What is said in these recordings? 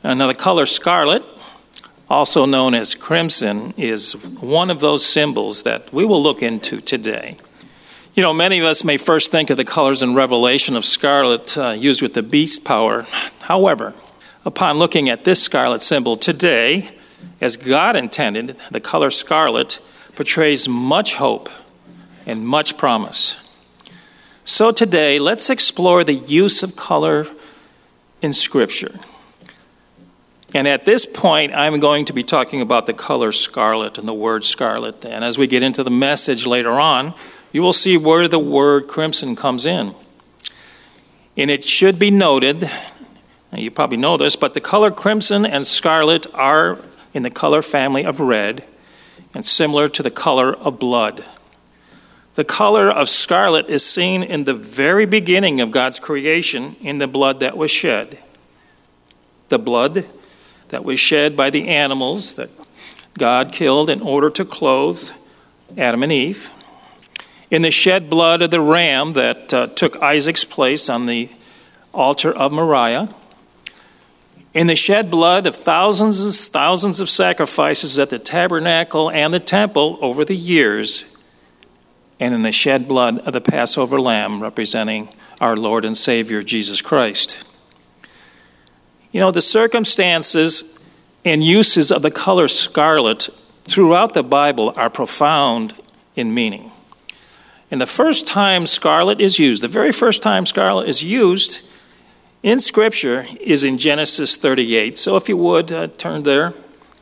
Now, the color scarlet, also known as crimson, is one of those symbols that we will look into today. You know, many of us may first think of the colors in Revelation of scarlet used with the beast power. However, upon looking at this scarlet symbol today, as God intended, the color scarlet portrays much hope and much promise. So today, let's explore the use of color in Scripture. And at this point, I'm going to be talking about the color scarlet and the word scarlet. And as we get into the message later on, you will see where the word crimson comes in. And it should be noted, you probably know this, but the color crimson and scarlet are in the color family of red and similar to the color of blood. The color of scarlet is seen in the very beginning of God's creation in the blood that was shed. The blood that was shed by the animals that God killed in order to clothe Adam and Eve. In the shed blood of the ram that took Isaac's place on the altar of Moriah. In the shed blood of thousands of sacrifices at the tabernacle and the temple over the years. And in the shed blood of the Passover lamb representing our Lord and Savior, Jesus Christ. You know, the circumstances and uses of the color scarlet throughout the Bible are profound in meaning. And the first time scarlet is used, the very first time scarlet is used in Scripture is in Genesis 38. So if you would, turn there.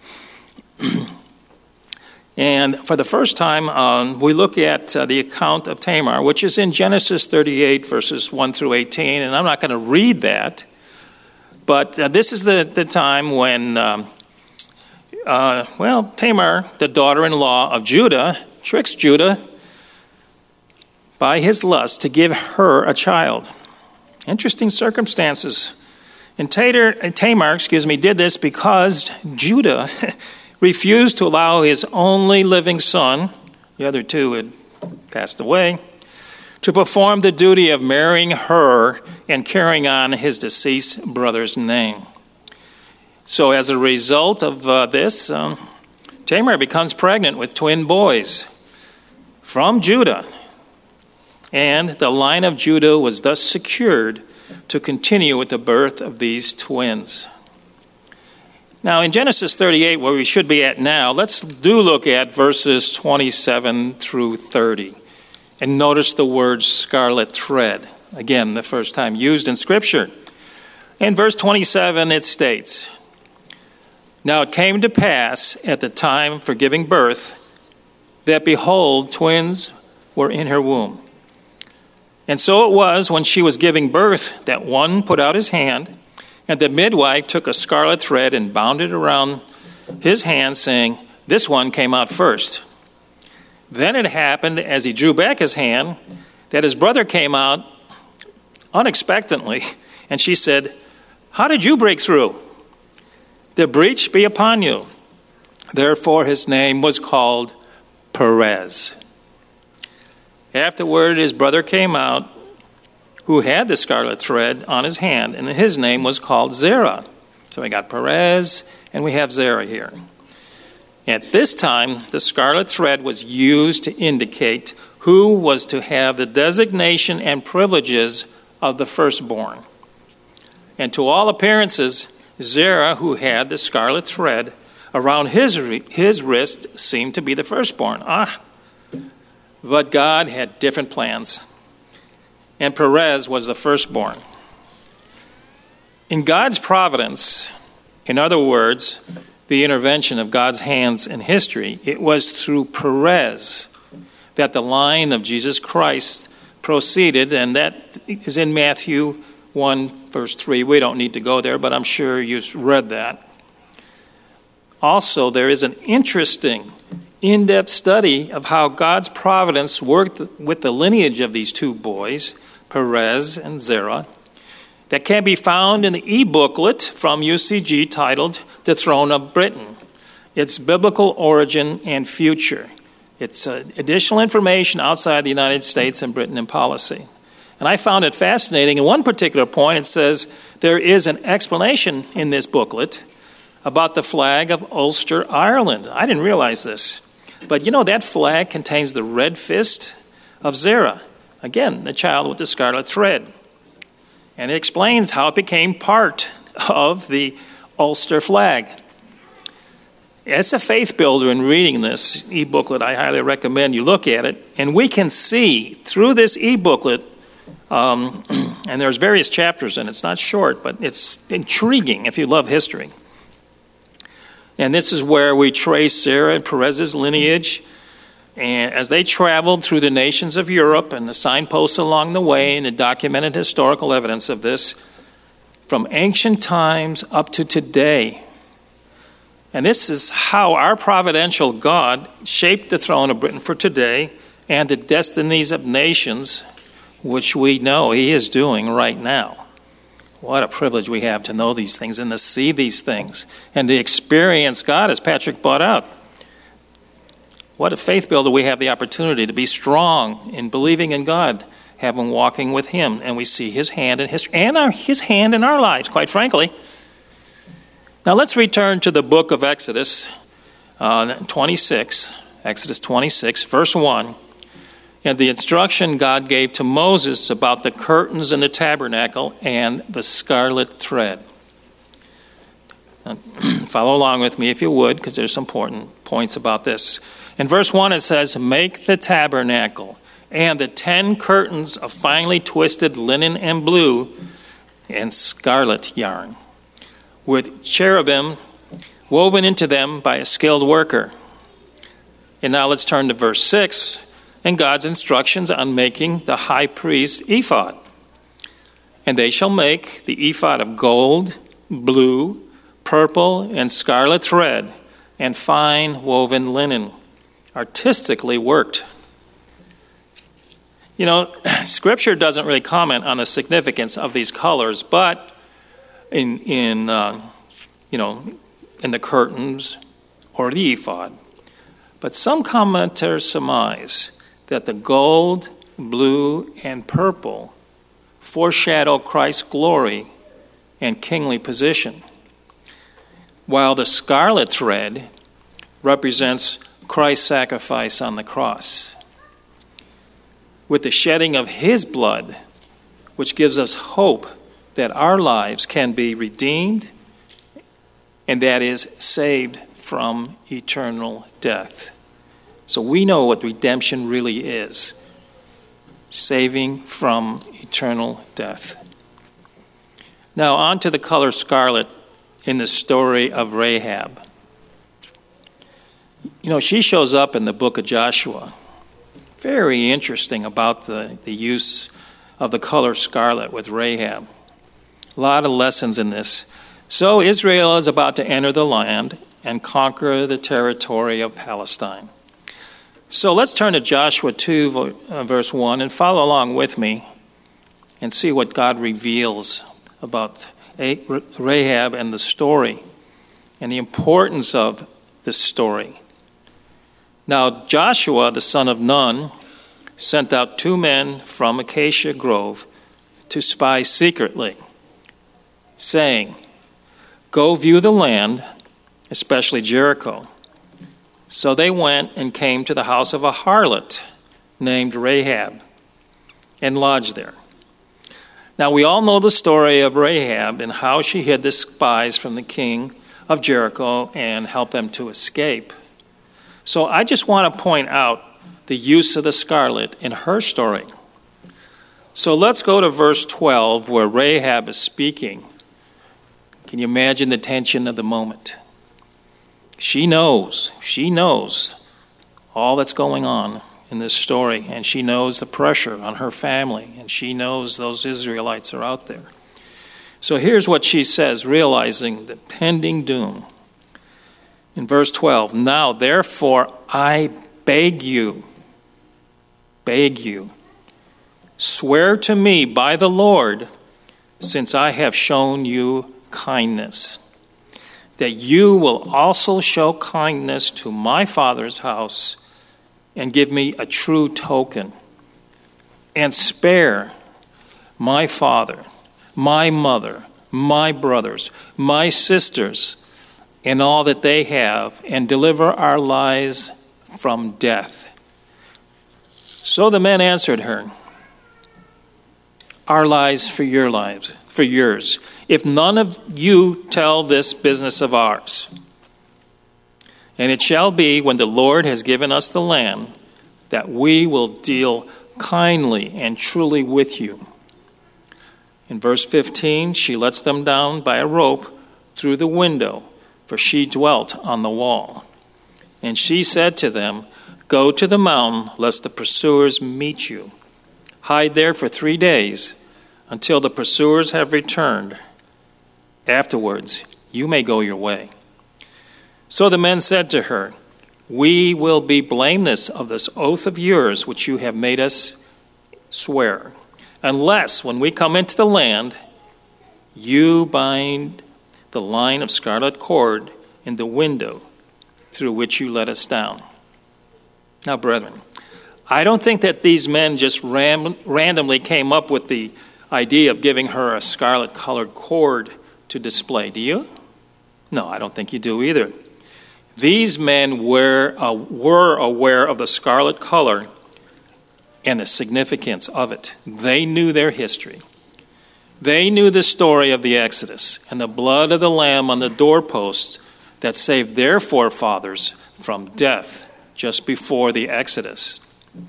And for the first time, we look at the account of Tamar, which is in Genesis 38, verses 1 through 18. And I'm not going to read that. But this is the time when, Tamar, the daughter-in-law of Judah, tricks Judah by his lust to give her a child. Interesting circumstances. And Tamar, did this because Judah refused to allow his only living son, the other two had passed away, to perform the duty of marrying her and carrying on his deceased brother's name. So as a result of this, Tamar becomes pregnant with twin boys from Judah. And the line of Judah was thus secured to continue with the birth of these twins. Now in Genesis 38, where we should be at now, let's look at verses 27 through 30. And notice the word scarlet thread. Again, the first time used in Scripture. In verse 27, it states, "Now it came to pass at the time for giving birth that, behold, twins were in her womb. And so it was when she was giving birth that one put out his hand, and the midwife took a scarlet thread and bound it around his hand, saying, 'This one came out first.' Then it happened, as he drew back his hand, that his brother came out unexpectedly, and she said, 'How did you break through? The breach be upon you.' Therefore his name was called Perez. Afterward his brother came out, who had the scarlet thread on his hand, and his name was called Zerah." So we got Perez, and we have Zerah here. At this time, the scarlet thread was used to indicate who was to have the designation and privileges of the firstborn. And to all appearances, Zerah, who had the scarlet thread around his wrist, seemed to be the firstborn. But God had different plans, and Perez was the firstborn. In God's providence, in other words, the intervention of God's hands in history, it was through Perez that the line of Jesus Christ proceeded, and that is in Matthew 1, verse 3. We don't need to go there, but I'm sure you've read that. Also, there is an interesting, in-depth study of how God's providence worked with the lineage of these two boys, Perez and Zerah, that can be found in the e-booklet from UCG titled The Throne of Britain, Its Biblical Origin and Future. It's additional information outside the United States and Britain and policy. And I found it fascinating. In one particular point, it says there is an explanation in this booklet about the flag of Ulster, Ireland. I didn't realize this. But you know, that flag contains the red fist of Zerah. Again, the child with the scarlet thread. And it explains how it became part of the Ulster flag. It's a faith builder in reading this e-booklet. I highly recommend you look at it. And we can see through this e-booklet, and there's various chapters in it. It's not short, but it's intriguing if you love history. And this is where we trace Sarah and Perez's lineage. And as they traveled through the nations of Europe and the signposts along the way and the documented historical evidence of this from ancient times up to today. And this is how our providential God shaped the throne of Britain for today and the destinies of nations, which we know he is doing right now. What a privilege we have to know these things and to see these things and to experience God, as Patrick brought out. What a faith builder we have the opportunity to be strong in believing in God, having walking with him, and we see his hand in history and his hand in our lives, quite frankly. Now let's return to the book of Exodus 26, Exodus 26, verse 1, and the instruction God gave to Moses about the curtains in the tabernacle and the scarlet thread. Follow along with me if you would, because there's some important points about this. In verse 1 it says, "Make the tabernacle and the 10 curtains of finely twisted linen and blue and scarlet yarn, with cherubim woven into them by a skilled worker." And now let's turn to verse 6 and God's instructions on making the high priest's ephod. "And they shall make the ephod of gold, blue, purple, and scarlet thread, and fine woven linen, artistically worked." You know, Scripture doesn't really comment on the significance of these colors, but in the curtains or the ephod. But some commentators surmise that the gold, blue, and purple foreshadow Christ's glory and kingly position, while the scarlet thread represents Christ's sacrifice on the cross, with the shedding of his blood, which gives us hope that our lives can be redeemed, and that is saved from eternal death. So we know what redemption really is, saving from eternal death. Now on to the color scarlet in the story of Rahab. You know, she shows up in the book of Joshua. Very interesting about the use of the color scarlet with Rahab. A lot of lessons in this. So Israel is about to enter the land and conquer the territory of Palestine. So let's turn to Joshua 2, verse 1, and follow along with me and see what God reveals about Rahab and the story and the importance of this story. Now Joshua, the son of Nun, sent out 2 men from Acacia Grove to spy secretly, saying, "Go view the land, especially Jericho." So they went and came to the house of a harlot named Rahab and lodged there. Now we all know the story of Rahab and how she hid the spies from the king of Jericho and helped them to escape. So I just want to point out the use of the scarlet in her story. So let's go to verse 12 where Rahab is speaking. Can you imagine the tension of the moment? She knows all that's going on in this story, and she knows the pressure on her family, and she knows those Israelites are out there. So here's what she says, realizing the pending doom. In verse 12, "Now therefore I beg you, swear to me by the Lord, since I have shown you kindness, that you will also show kindness to my father's house and give me a true token, and spare my father, my mother, my brothers, my sisters, and all that they have, and deliver our lives from death." So the men answered her, "Our lives for your lives, for yours, if none of you tell this business of ours. And it shall be, when the Lord has given us the land, that we will deal kindly and truly with you." In verse 15, she lets them down by a rope through the window, for she dwelt on the wall. And she said to them, "Go to the mountain, lest the pursuers meet you. Hide there for 3 days, until the pursuers have returned. Afterwards, you may go your way." So the men said to her, "We will be blameless of this oath of yours which you have made us swear, unless when we come into the land, you bind the line of scarlet cord in the window through which you let us down." Now, brethren, I don't think that these men just randomly came up with the idea of giving her a scarlet-colored cord to display. Do you? No, I don't think you do either. These men were aware of the scarlet color and the significance of it. They knew their history. They knew the story of the Exodus and the blood of the Lamb on the doorposts that saved their forefathers from death just before the Exodus.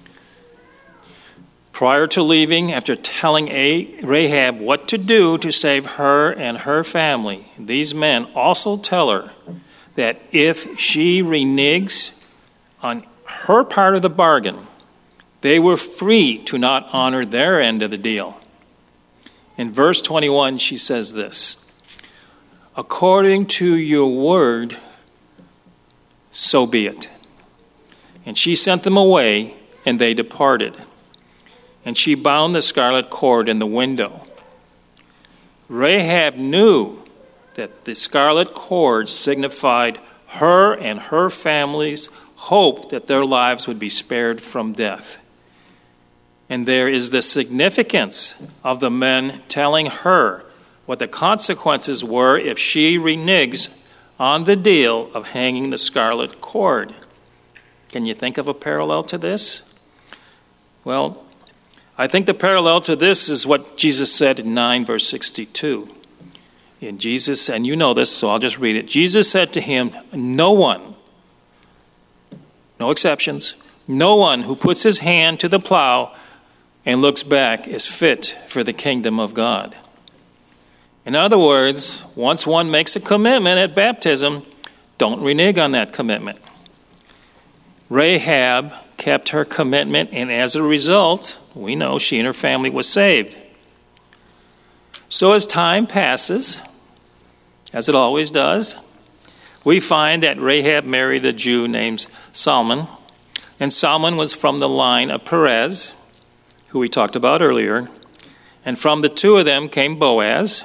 Prior to leaving, after telling Rahab what to do to save her and her family, these men also tell her that if she reneges on her part of the bargain, they were free to not honor their end of the deal. In verse 21, she says this, "According to your word, so be it." And she sent them away, and they departed. And she bound the scarlet cord in the window. Rahab knew that the scarlet cord signified her and her family's hope that their lives would be spared from death. And there is the significance of the men telling her what the consequences were if she reneges on the deal of hanging the scarlet cord. Can you think of a parallel to this? Well, I think the parallel to this is what Jesus said in 9 verse 62. And Jesus, and you know this, so I'll just read it. Jesus said to him, "No one, no exceptions, no one who puts his hand to the plow and looks back is fit for the kingdom of God." In other words, once one makes a commitment at baptism, don't renege on that commitment. Rahab kept her commitment, and as a result, we know she and her family was saved. So as time passes, as it always does, we find that Rahab married a Jew named Salmon, and Salmon was from the line of Perez, who we talked about earlier, and from the two of them came Boaz.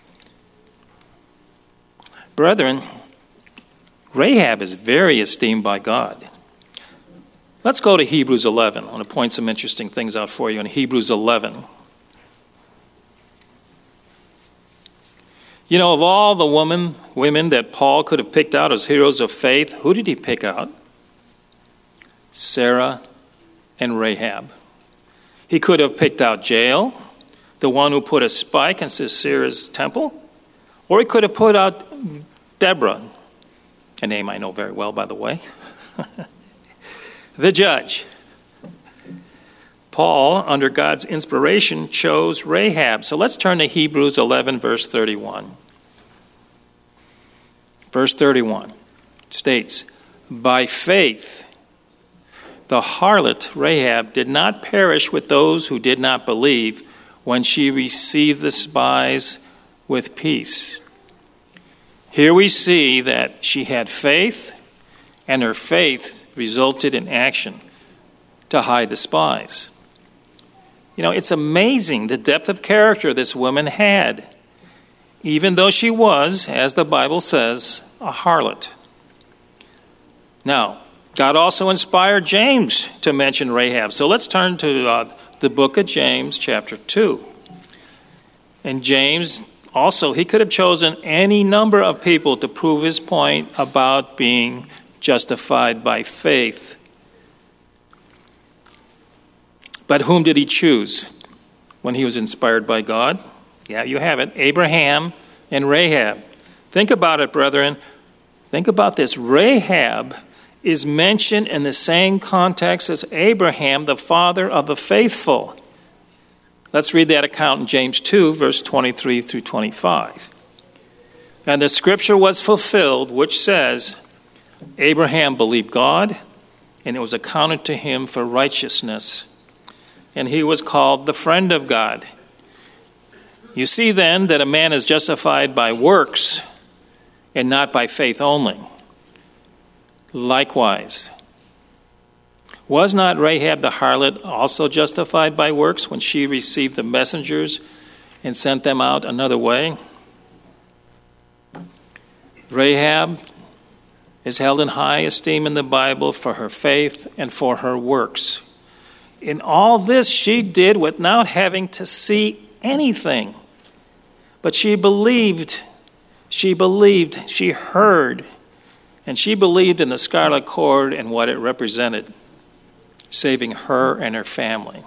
Brethren, Rahab is very esteemed by God. Let's go to Hebrews 11. I want to point some interesting things out for you in Hebrews 11. You know, of all the women that Paul could have picked out as heroes of faith, who did he pick out? Sarah and Rahab. He could have picked out Jael, the one who put a spike in Sisera's temple, or he could have put out Deborah, a name I know very well, by the way, the judge. Paul, under God's inspiration, chose Rahab. So let's turn to Hebrews 11, verse 31. Verse 31 states, "By faith, the harlot Rahab did not perish with those who did not believe when she received the spies with peace." Here we see that she had faith, and her faith resulted in action to hide the spies. You know, it's amazing the depth of character this woman had, even though she was, as the Bible says, a harlot. Now, God also inspired James to mention Rahab. So let's turn to the book of James, chapter 2. And James, also, he could have chosen any number of people to prove his point about being justified by faith. But whom did he choose when he was inspired by God? Yeah, you have it. Abraham and Rahab. Think about it, brethren. Think about this. Rahab is mentioned in the same context as Abraham, the father of the faithful. Let's read that account in James 2, verse 23 through 25. And the scripture was fulfilled, which says, Abraham believed God, and it was accounted to him for righteousness. And he was called the friend of God. You see then that a man is justified by works and not by faith only. Likewise, was not Rahab the harlot also justified by works when she received the messengers and sent them out another way? Rahab is held in high esteem in the Bible for her faith and for her works. In all this she did without having to see anything. But she believed, she heard, and she believed in the scarlet cord and what it represented, saving her and her family.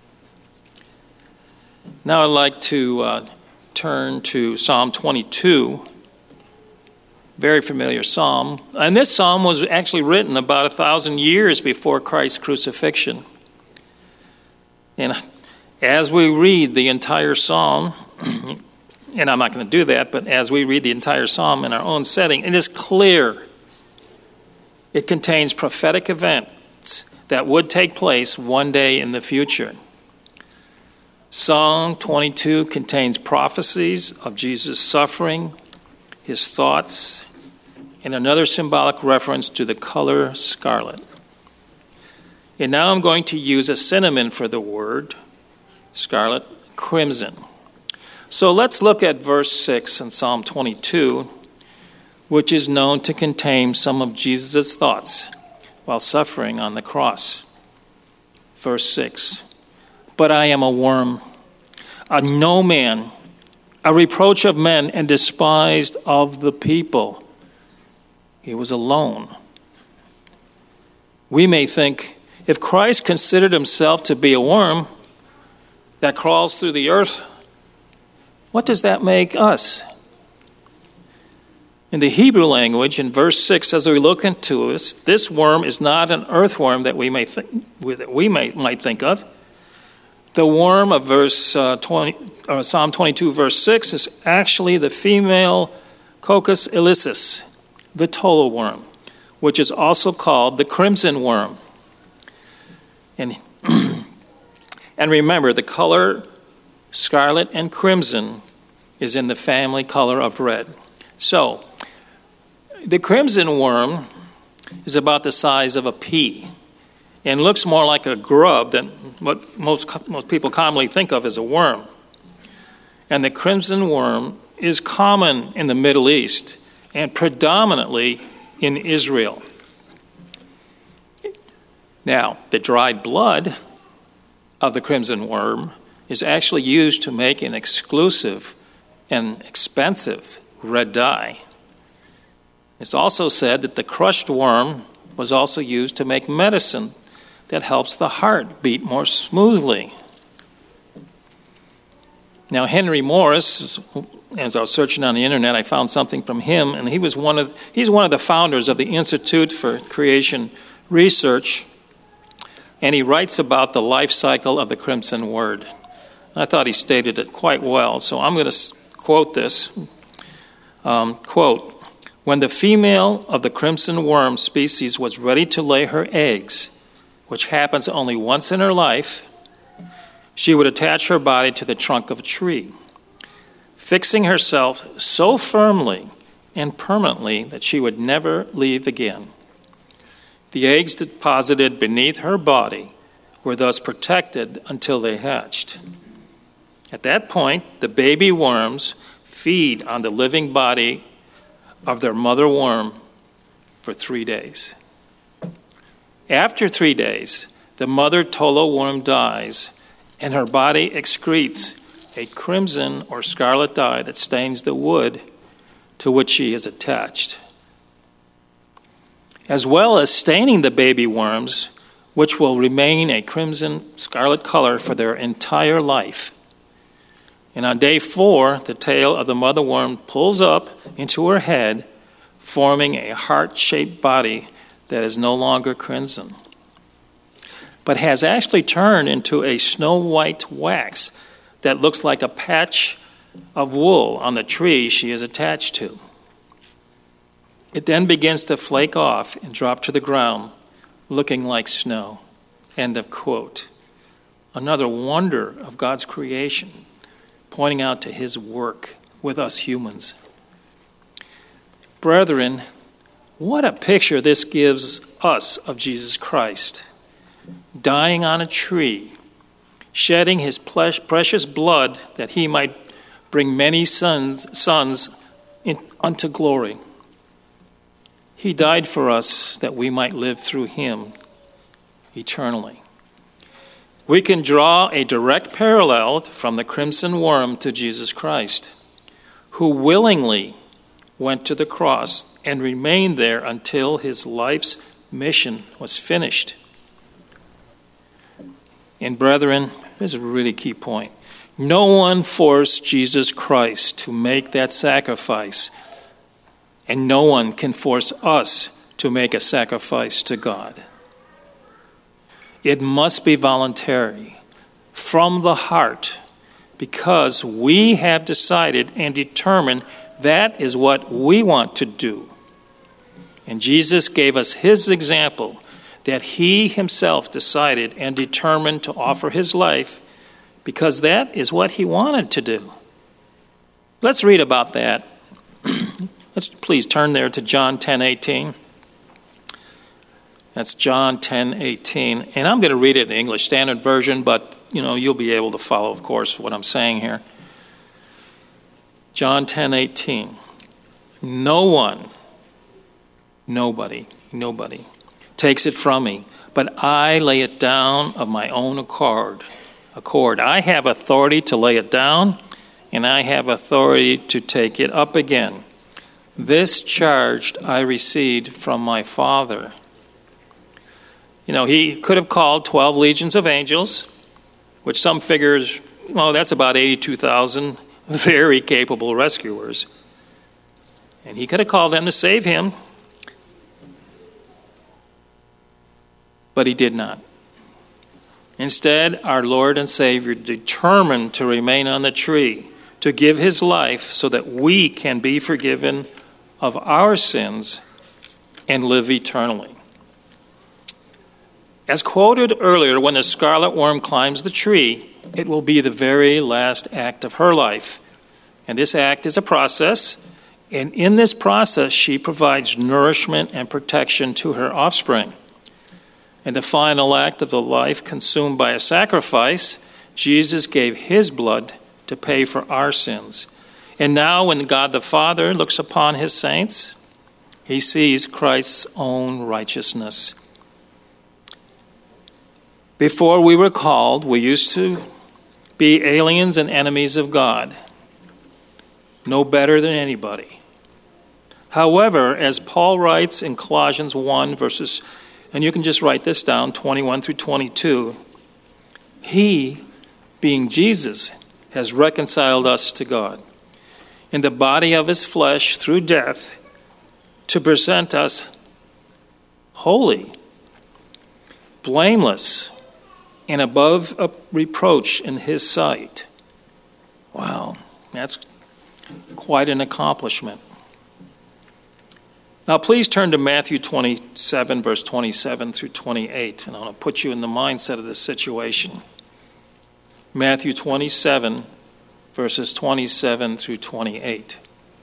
Now I'd like to turn to Psalm 22, very familiar psalm. And this psalm was actually written about 1,000 years before Christ's crucifixion. And as we read the entire psalm, and I'm not going to do that, but as we read the entire psalm in our own setting, it is clear it contains prophetic events that would take place one day in the future. Psalm 22 contains prophecies of Jesus' suffering, his thoughts, and another symbolic reference to the color scarlet. And now I'm going to use a synonym for the word scarlet, crimson. So let's look at verse 6 in Psalm 22, which is known to contain some of Jesus' thoughts while suffering on the cross. Verse 6, but I am a worm, a no man, a reproach of men, and despised of the people. He was alone. We may think, if Christ considered himself to be a worm that crawls through the earth, what does that make us? In the Hebrew language, in verse 6, as we look into this worm is not an earthworm that we might think of. The worm of Psalm 22, verse 6, is actually the female Coccus ilicis, the tolo worm, which is also called the crimson worm. And remember, the color scarlet and crimson is in the family color of red. So, the crimson worm is about the size of a pea and looks more like a grub than what most people commonly think of as a worm. And the crimson worm is common in the Middle East and predominantly in Israel. Now, the dried blood of the crimson worm is actually used to make an exclusive and expensive red dye. It's also said that the crushed worm was also used to make medicine that helps the heart beat more smoothly. Now, Henry Morris, as I was searching on the internet, I found something from him, and he's one of the founders of the Institute for Creation Research, and he writes about the life cycle of the crimson word. I thought he stated it quite well, so I'm going to quote this. Quote, when the female of the crimson worm species was ready to lay her eggs, which happens only once in her life, she would attach her body to the trunk of a tree, fixing herself so firmly and permanently that she would never leave again. The eggs deposited beneath her body were thus protected until they hatched. At that point, the baby worms feed on the living body of their mother worm for 3 days. After 3 days, the mother tolo worm dies, and her body excretes a crimson or scarlet dye that stains the wood to which she is attached, as well as staining the baby worms, which will remain a crimson scarlet color for their entire life. And on day 4, the tail of the mother worm pulls up into her head, forming a heart-shaped body that is no longer crimson, but has actually turned into a snow-white wax that looks like a patch of wool on the tree she is attached to. It then begins to flake off and drop to the ground, looking like snow. End of quote. Another wonder of God's creation, pointing out to his work with us humans. Brethren, what a picture this gives us of Jesus Christ, dying on a tree, shedding his precious blood that he might bring many sons unto glory. He died for us that we might live through him eternally. We can draw a direct parallel from the crimson worm to Jesus Christ, who willingly went to the cross and remained there until his life's mission was finished. And brethren, this is a really key point. No one forced Jesus Christ to make that sacrifice, and no one can force us to make a sacrifice to God. It must be voluntary, from the heart, because we have decided and determined that is what we want to do. And Jesus gave us his example that he himself decided and determined to offer his life because that is what he wanted to do. Let's read about that. Let's please turn there to John 10:18. That's John 10:18. And I'm going to read it in the English Standard Version, but you'll be able to follow, of course, what I'm saying here. John 10:18. No one, nobody takes it from me, but I lay it down of my own accord. I have authority to lay it down, and I have authority to take it up again. This charge I received from my Father. He could have called 12 legions of angels, which some figures, that's about 82,000 very capable rescuers. And he could have called them to save him, but he did not. Instead, our Lord and Savior determined to remain on the tree, to give his life so that we can be forgiven of our sins and live eternally. As quoted earlier, when the scarlet worm climbs the tree, it will be the very last act of her life. And this act is a process, and in this process, she provides nourishment and protection to her offspring. In the final act of the life consumed by a sacrifice, Jesus gave his blood to pay for our sins. And now when God the Father looks upon his saints, he sees Christ's own righteousness. Before we were called, we used to be aliens and enemies of God, no better than anybody. However, as Paul writes in Colossians 1, verses, and you can just write this down, 21 through 22, he, being Jesus, has reconciled us to God in the body of his flesh through death to present us holy, blameless, and above a reproach in his sight. Wow, that's quite an accomplishment. Now please turn to Matthew 27, verse 27 through 28, and I want to put you in the mindset of this situation. Matthew 27, verses 27 through 28.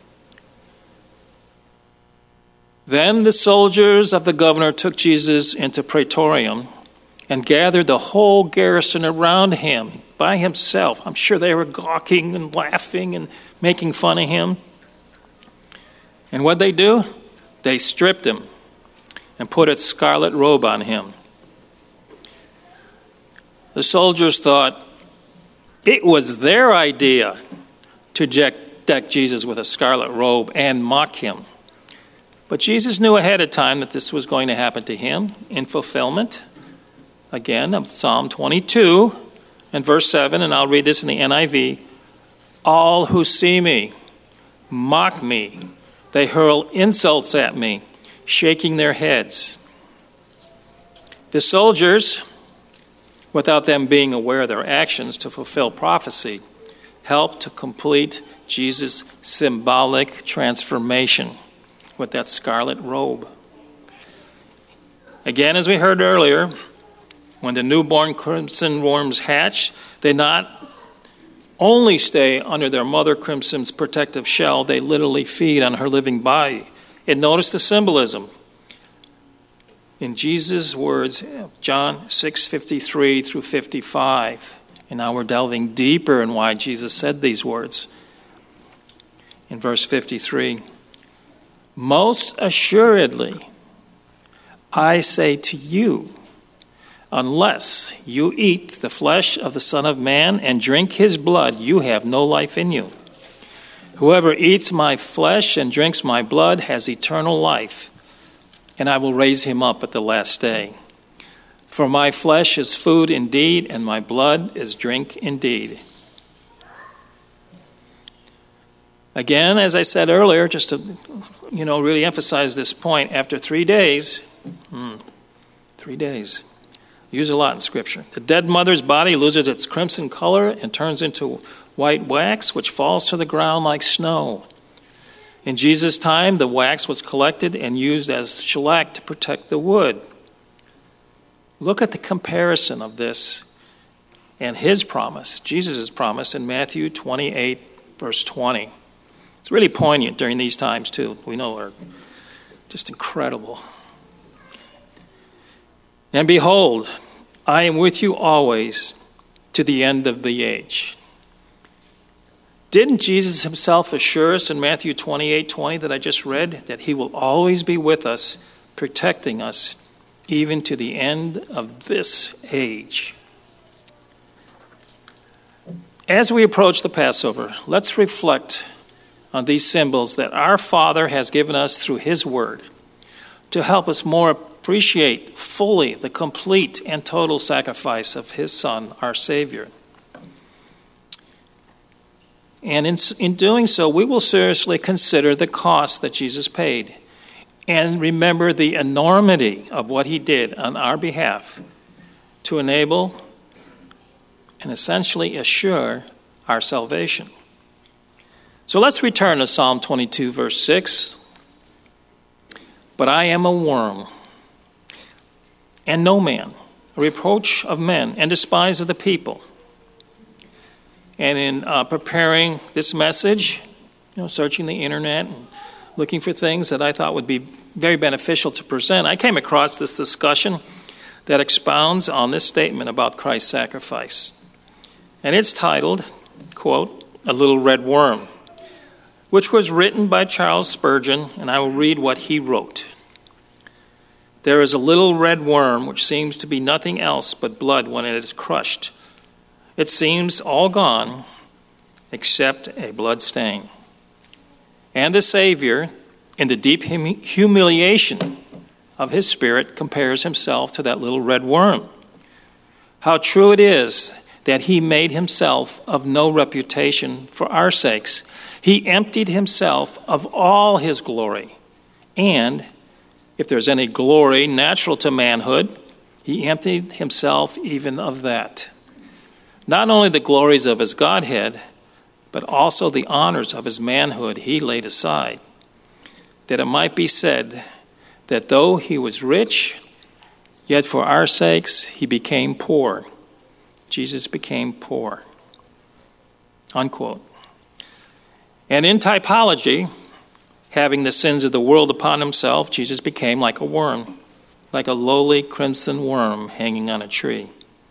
Then the soldiers of the governor took Jesus into Praetorium and gathered the whole garrison around him by himself. I'm sure they were gawking and laughing and making fun of him. And what'd they do? They stripped him and put a scarlet robe on him. The soldiers thought, It was their idea to deck Jesus with a scarlet robe and mock him. But Jesus knew ahead of time that this was going to happen to him in fulfillment, again, of Psalm 22 and verse 7, and I'll read this in the NIV. All who see me mock me. They hurl insults at me, shaking their heads. The soldiers, without them being aware of their actions to fulfill prophecy, helped to complete Jesus' symbolic transformation with that scarlet robe. Again, as we heard earlier, when the newborn crimson worms hatch, they not only stay under their mother crimson's protective shell, they literally feed on her living body. And notice the symbolism. In Jesus' words, John 6:53 through 55. And now we're delving deeper in why Jesus said these words. In verse 53, most assuredly, I say to you, unless you eat the flesh of the Son of Man and drink his blood, you have no life in you. Whoever eats my flesh and drinks my blood has eternal life, and I will raise him up at the last day. For my flesh is food indeed, and my blood is drink indeed. Again, as I said earlier, just to really emphasize this point, after 3 days, 3 days, used a lot in Scripture. The dead mother's body loses its crimson color and turns into white wax, which falls to the ground like snow. In Jesus' time, the wax was collected and used as shellac to protect the wood. Look at the comparison of this and his promise, Jesus' promise in Matthew 28, verse 20. It's really poignant during these times, too. We know are just incredible. And behold, I am with you always to the end of the age. Didn't Jesus himself assure us in Matthew 28:20 that I just read that he will always be with us, protecting us even to the end of this age? As we approach the Passover, let's reflect on these symbols that our Father has given us through his word to help us more appreciate fully the complete and total sacrifice of his Son, our Savior. And in doing so, we will seriously consider the cost that Jesus paid and remember the enormity of what he did on our behalf to enable and essentially assure our salvation. So let's return to Psalm 22, verse 6. But I am a worm and no man, a reproach of men and despise of the people. And in preparing this message, searching the internet and looking for things that I thought would be very beneficial to present, I came across this discussion that expounds on this statement about Christ's sacrifice. And it's titled, quote, A Little Red Worm, which was written by Charles Spurgeon, and I will read what he wrote. There is a little red worm which seems to be nothing else but blood when it is crushed. It seems all gone except a blood stain. And the Savior, in the deep humiliation of his spirit, compares himself to that little red worm. How true it is that he made himself of no reputation for our sakes. He emptied himself of all his glory. And if there's any glory natural to manhood, he emptied himself even of that. Not only the glories of his Godhead, but also the honors of his manhood he laid aside, that it might be said that though he was rich, yet for our sakes he became poor. Jesus became poor. Unquote. And in typology, having the sins of the world upon himself, Jesus became like a worm, like a lowly crimson worm hanging on a tree.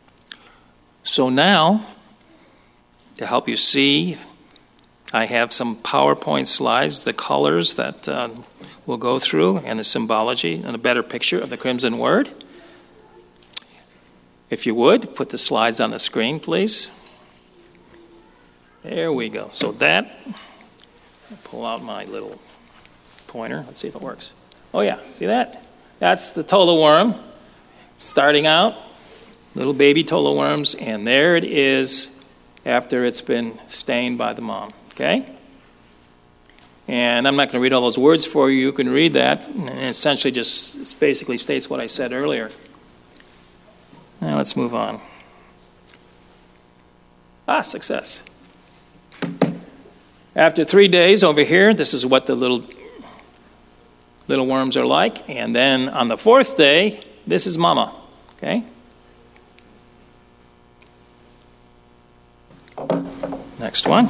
So now, to help you see, I have some PowerPoint slides, the colors that we'll go through, and the symbology, and a better picture of the crimson word. If you would, put the slides on the screen, please. There we go. So that, I'll pull out my little pointer. Let's see if it works. Oh yeah, see that? That's the tola worm starting out, little baby tola worms, and there it is after it's been stained by the mom, okay? And I'm not going to read all those words for you. You can read that, and it essentially just basically states what I said earlier. Now let's move on. Success. After 3 days over here, this is what the little worms are like. And then on the 4th day, this is mama, okay? Next one.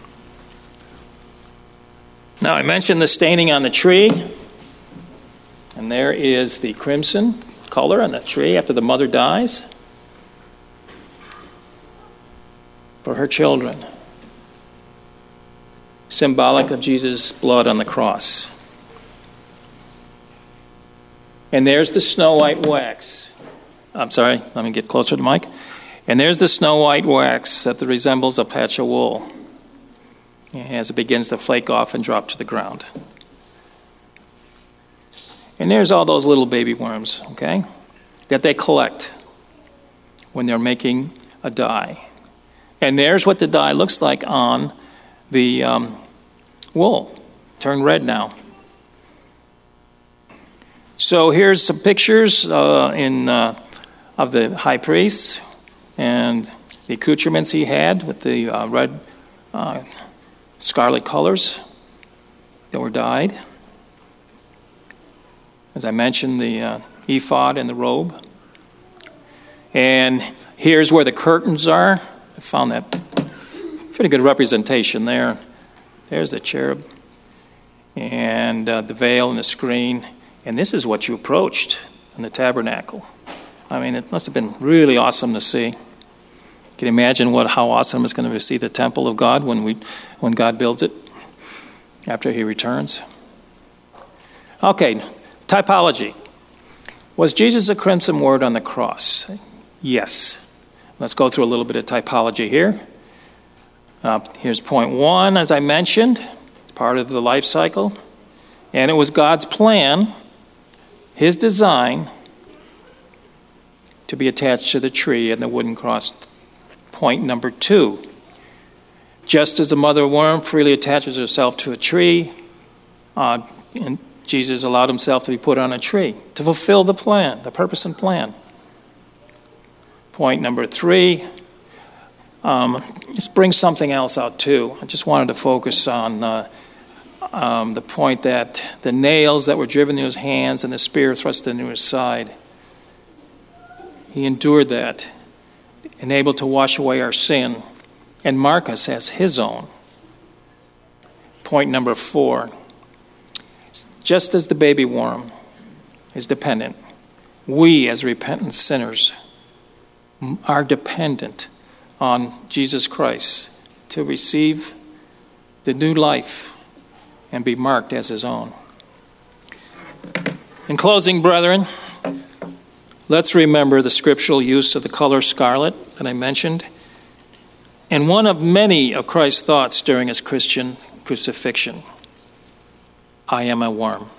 Now, I mentioned the staining on the tree. And there is the crimson color on the tree after the mother dies for her children. Symbolic of Jesus' blood on the cross. And there's the snow white wax. I'm sorry, let me get closer to the mic. And there's the snow white wax that resembles a patch of wool as it begins to flake off and drop to the ground. And there's all those little baby worms, okay, that they collect when they're making a dye. And there's what the dye looks like on the wool. Turned red now. So here's some pictures of the high priest and the accoutrements he had with the red scarlet colors that were dyed. As I mentioned, the ephod and the robe. And here's where the curtains are. I found that pretty good representation there. There's the cherub and the veil and the screen. And this is what you approached in the tabernacle. I mean, it must have been really awesome to see. Can you imagine how awesome it's going to be to see the temple of God when God builds it after he returns? Okay, typology. Was Jesus a crimson word on the cross? Yes. Let's go through a little bit of typology here. Here's point 1, as I mentioned. It's part of the life cycle. And it was God's plan, his design, to be attached to the tree and the wooden cross. Point number 2. Just as the mother worm freely attaches herself to a tree, and Jesus allowed himself to be put on a tree to fulfill the plan, the purpose and plan. Point number 3, let's bring something else out too. I just wanted to focus on the point that the nails that were driven into his hands and the spear thrust into his side, he endured that, and able to wash away our sin and mark us as his own. Point number 4, just as the baby worm is dependent, we as repentant sinners are dependent on Jesus Christ to receive the new life and be marked as his own. In closing, brethren, let's remember the scriptural use of the color scarlet that I mentioned, and one of many of Christ's thoughts during his Christian crucifixion. I am a worm.